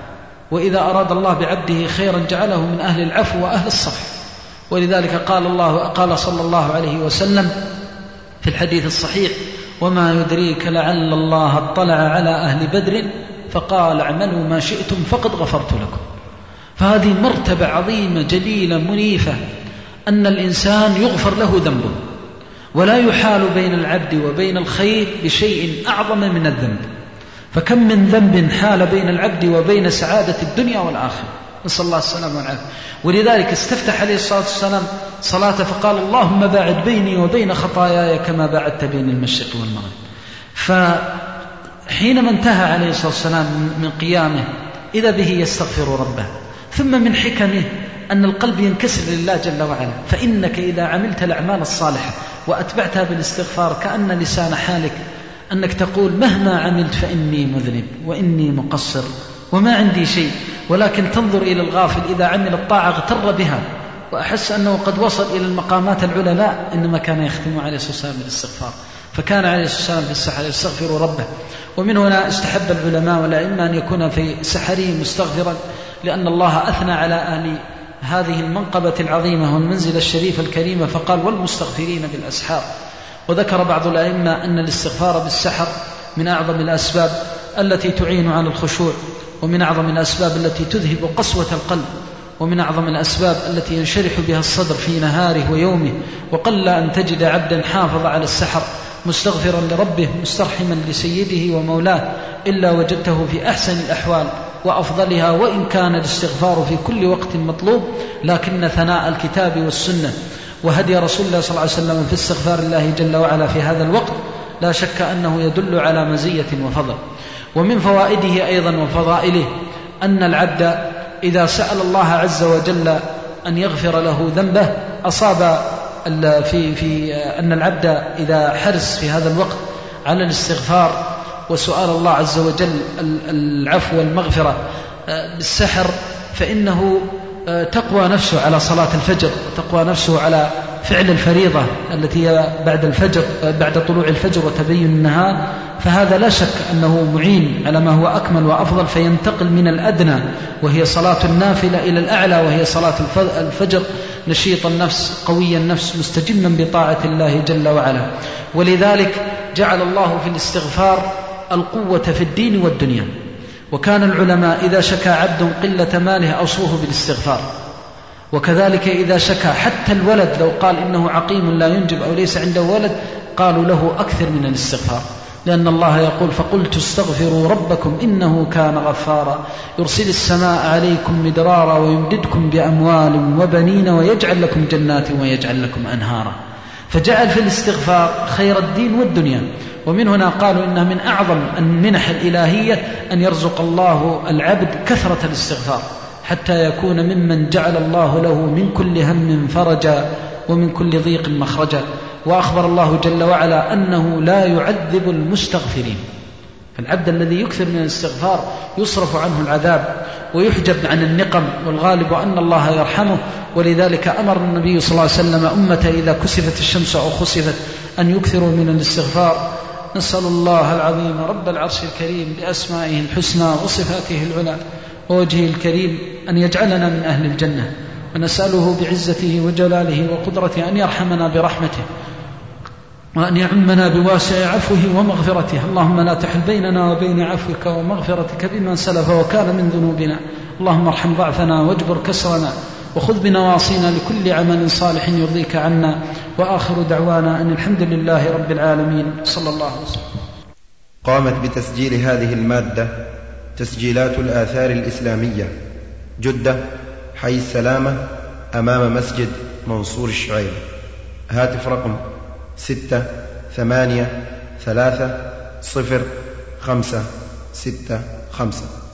وإذا أراد الله بعبده خيرا جعله من أهل العفو وأهل الصفح. ولذلك قال الله قال صلى الله عليه وسلم في الحديث الصحيح: وما يدريك لعل الله اطلع على أهل بدر فقال اعملوا ما شئتم فقد غفرت لكم. فهذه مرتبة عظيمة جليلة منيفة، أن الإنسان يغفر له ذنبه، ولا يحال بين العبد وبين الخير بشيء أعظم من الذنب. فكم من ذنب حال بين العبد وبين سعادة الدنيا والآخرة، نسأل الله السلامة والعافية. ولذلك استفتح عليه الصلاة والسلام صلاته فقال: اللهم باعد بيني وبين خطاياي كما باعدت بين المشرق والمغرب. فحينما انتهى عليه الصلاة والسلام من قيامه إذا به يستغفر ربه. ثم من حكمه أن القلب ينكسر لله جل وعلا، فإنك إذا عملت الأعمال الصالحة وأتبعتها بالاستغفار كأن لسان حالك أنك تقول: مهما عملت فإني مذنب وإني مقصر وما عندي شيء. ولكن تنظر إلى الغافل إذا عمل الطاعة اغتر بها وأحس أنه قد وصل إلى المقامات العلى، إنما كان يختم عليه الصلاة والسلام بالاستغفار. فكان عليه الصلاة والسلام في السحر يستغفر ربه. ومن هنا استحب العلماء والأئمة أن يكون في سحره مستغفرا، لأن الله أثنى على أهل هذه المنقبة العظيمة والمنزلة الشريفة الكريمة فقال: والمستغفرين بالأسحار. وذكر بعض الأئمة أن الاستغفار بالسحر من أعظم الأسباب التي تعين على الخشوع، ومن أعظم الأسباب التي تذهب قسوة القلب، ومن أعظم الأسباب التي ينشرح بها الصدر في نهاره ويومه. وقل أن تجد عبدا حافظ على السحر مستغفرا لربه مسترحما لسيده ومولاه إلا وجدته في أحسن الأحوال وأفضلها، وإن كان الاستغفار في كل وقت مطلوب، لكن ثناء الكتاب والسنة وهدي رسول الله صلى الله عليه وسلم في استغفار الله جل وعلا في هذا الوقت لا شك أنه يدل على مزية وفضل. ومن فوائده أيضا وفضائله أن العبد إذا سأل الله عز وجل أن يغفر له ذنبه أصاب في, في أن العبد إذا حرص في هذا الوقت على الاستغفار وسؤال الله عز وجل العفو والمغفرة بالسحر، فإنه تقوى نفسه على صلاة الفجر، تقوى نفسه على فعل الفريضة التي هي بعد الفجر بعد طلوع الفجر وتبين النهار. فهذا لا شك أنه معين على ما هو أكمل وأفضل، فينتقل من الأدنى وهي صلاة النافلة إلى الأعلى وهي صلاة الفجر، نشيط النفس قوي النفس مستجما بطاعة الله جل وعلا. ولذلك جعل الله في الاستغفار القوة في الدين والدنيا. وكان العلماء إذا شكى عبد قلة ماله أوصوه بالاستغفار، وكذلك إذا شكى حتى الولد لو قال إنه عقيم لا ينجب أو ليس عنده ولد قالوا له أكثر من الاستغفار، لأن الله يقول: فقلت استغفروا ربكم إنه كان غفارا يرسل السماء عليكم مدرارا ويمددكم بأموال وبنين ويجعل لكم جنات ويجعل لكم أنهارا. فجعل في الاستغفار خير الدين والدنيا. ومن هنا قالوا إنها من أعظم المنح الإلهية أن يرزق الله العبد كثرة الاستغفار حتى يكون ممن جعل الله له من كل هم فرجا ومن كل ضيق مخرجا. وأخبر الله جل وعلا أنه لا يعذب المستغفرين. فالعبد الذي يكثر من الاستغفار يصرف عنه العذاب ويحجب عن النقم، والغالب أن الله يرحمه. ولذلك أمر النبي صلى الله عليه وسلم أمته إذا كسفت الشمس أو خسفت أن يكثروا من الاستغفار. نسأل الله العظيم رب العرش الكريم بأسمائه الحسنى وصفاته العلى ووجهه الكريم أن يجعلنا من أهل الجنة، ونسأله بعزته وجلاله وقدرته أن يرحمنا برحمته وأن يعمنا بواسع عفوه ومغفرته. اللهم لا تحل بيننا وبين عفوك ومغفرتك بما سلف وكان من ذنوبنا. اللهم ارحم ضعفنا واجبر كسرنا وخذ بنواصينا لكل عمل صالح يرضيك عنا. وآخر دعوانا أن الحمد لله رب العالمين صلى الله عليه وسلم. قامت بتسجيل هذه المادة تسجيلات الآثار الإسلامية جدة حي السلامة أمام مسجد منصور الشعيب. هاتف رقم ستة ثمانية ثلاثة صفر خمسة ستة خمسة.